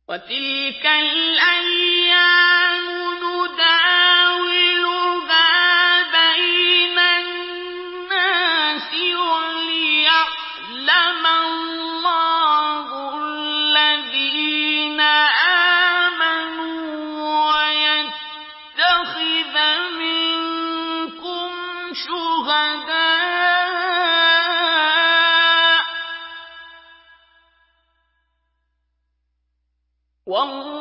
وتلك الأيام نداولها بين الناس وليعلم الله الذين آمنوا ويتخذ منكم شهداء والله